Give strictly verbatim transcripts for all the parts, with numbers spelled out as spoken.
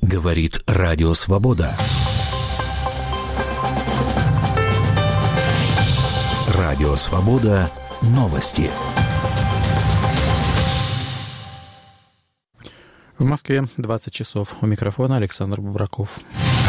Говорит Радио Свобода. Радио Свобода. Новости. В Москве двадцать часов. У микрофона Александр Бубраков.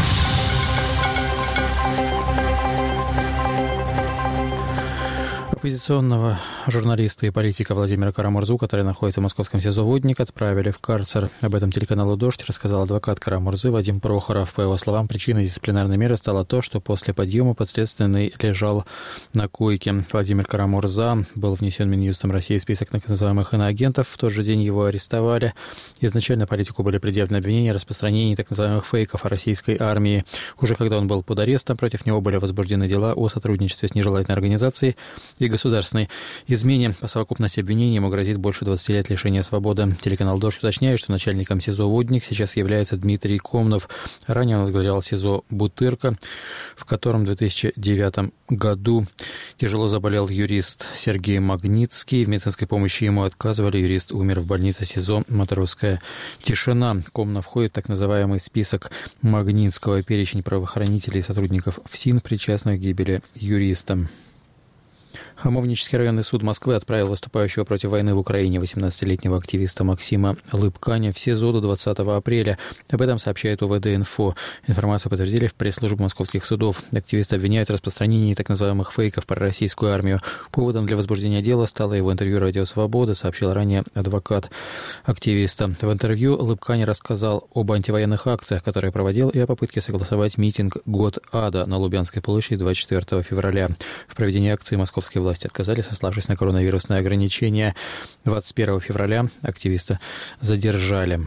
Оппозиционного журналиста и политика Владимира Карамурзу, который находится в московском СИЗО «Водник», отправили в карцер. Об этом телеканалу «Дождь» рассказал адвокат Карамурзы Вадим Прохоров. По его словам, причиной дисциплинарной меры стало то, что после подъема подследственный лежал на койке. Владимир Карамурза был внесен Минюстом России в список так называемых иноагентов. В тот же день его арестовали. Изначально политику были предъявлены обвинения о распространении так называемых фейков о российской армии. Уже когда он был под арестом, против него были возбуждены дела о сотрудничестве с нежелательной организацией и государственной измене. По совокупности обвинений ему грозит больше двадцати лет лишения свободы. Телеканал «Дождь» уточняет, что начальником СИЗО «Водник» сейчас является Дмитрий Комнов. Ранее он возглавлял СИЗО «Бутырка», в котором в две тысячи девятом году тяжело заболел юрист Сергей Магнитский. В медицинской помощи ему отказывали. Юрист умер в больнице СИЗО «Матросская тишина». Комнов входит в так называемый список Магнитского, перечень правоохранителей и сотрудников ФСИН, причастных к гибели юриста. Хамовнический районный суд Москвы отправил выступающего против войны в Украине восемнадцатилетнего активиста Максима Лыбканя в СИЗО до двадцатого апреля. Об этом сообщает ОВД-инфо. Информацию подтвердили в пресс-службе московских судов. Активиста обвиняют в распространении так называемых фейков про российскую армию. Поводом для возбуждения дела стало его интервью «Радио Свобода», сообщил ранее адвокат активиста. В интервью Лыбкань рассказал об антивоенных акциях, которые проводил, и о попытке согласовать митинг «Год ада» на Лубянской площади двадцать четвёртого февраля. В проведении акции московские власти отказали, сославшись на коронавирусные ограничения. двадцать первого февраля активиста задержали.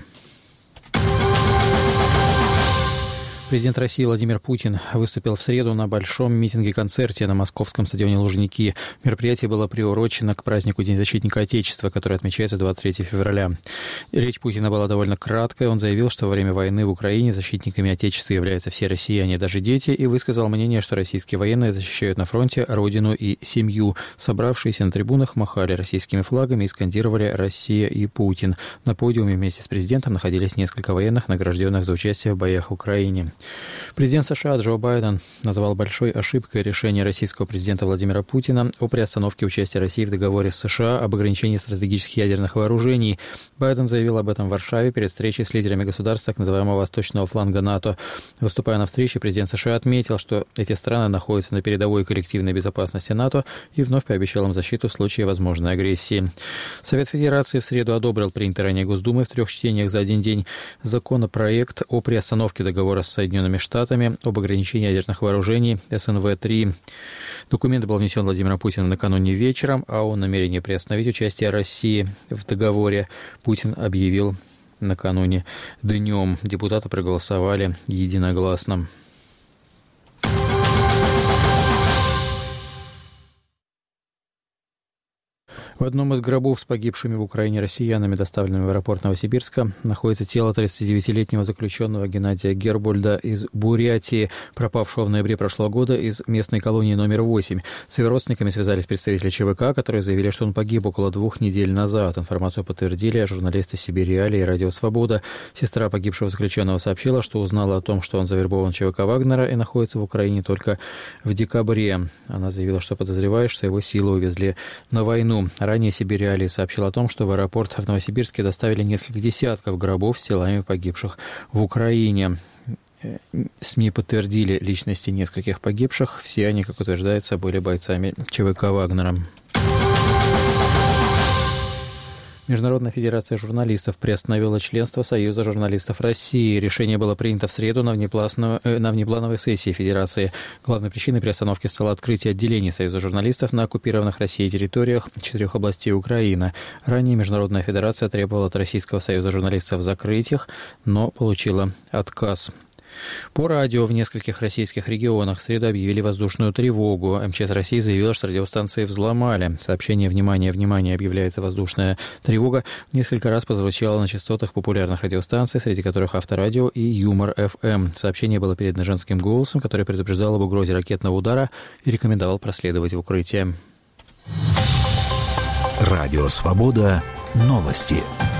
Президент России Владимир Путин выступил в среду на большом митинге-концерте на московском стадионе Лужники. Мероприятие было приурочено к празднику День защитника Отечества, который отмечается двадцать третьего февраля. Речь Путина была довольно краткой. Он заявил, что во время войны в Украине защитниками Отечества являются все россияне, даже дети, и высказал мнение, что российские военные защищают на фронте родину и семью. Собравшиеся на трибунах махали российскими флагами и скандировали «Россия и Путин». На подиуме вместе с президентом находились несколько военных, награжденных за участие в боях в Украине. Президент США Джо Байден назвал большой ошибкой решение российского президента Владимира Путина о приостановке участия России в договоре с США об ограничении стратегических ядерных вооружений. Байден заявил об этом в Варшаве перед встречей с лидерами государств так называемого восточного фланга НАТО. Выступая на встрече, президент США отметил, что эти страны находятся на передовой коллективной безопасности НАТО, и вновь пообещал им защиту в случае возможной агрессии. Совет Федерации в среду одобрил принятый ранее Госдумой в трех чтениях за один день законопроект о приостановке договора с Соединенными Штатами об ограничении ядерных вооружений эс эн вэ три. Документ был внесен Владимиром Путиным накануне вечером, а о намерении приостановить участие России в договоре Путин объявил накануне днем. Депутаты проголосовали единогласно. В одном из гробов с погибшими в Украине россиянами, доставленными в аэропорт Новосибирска, находится тело тридцатидевятилетнего заключенного Геннадия Гербольда из Бурятии, пропавшего в ноябре прошлого года из местной колонии номер восемь. С его родственниками связались представители ЧВК, которые заявили, что он погиб около двух недель назад. Информацию подтвердили журналисты Сибириали и Радио Свобода. Сестра погибшего заключенного сообщила, что узнала о том, что он завербован ЧВК Вагнера и находится в Украине только в декабре. Она заявила, что подозревает, что его силы увезли на войну. Ранее Сибириали сообщил о том, что в аэропорт в Новосибирске доставили несколько десятков гробов с телами погибших в Украине. СМИ подтвердили личности нескольких погибших. Все они, как утверждается, были бойцами ЧВК Вагнера. Международная федерация журналистов приостановила членство Союза журналистов России. Решение было принято в среду на внеплановой сессии Федерации. Главной причиной приостановки стало открытие отделений Союза журналистов на оккупированных Россией территориях четырех областей Украины. Ранее Международная федерация требовала от Российского союза журналистов закрыть их, но получила отказ. По радио в нескольких российских регионах в среду объявили воздушную тревогу. эм че эс России заявила, что радиостанции взломали. Сообщение «Внимание, внимание, объявляется воздушная тревога» несколько раз прозвучало на частотах популярных радиостанций, среди которых Авторадио и Юмор эф эм. Сообщение было передано женским голосом, который предупреждал об угрозе ракетного удара и рекомендовал проследовать в укрытие. Радио Свобода. Новости.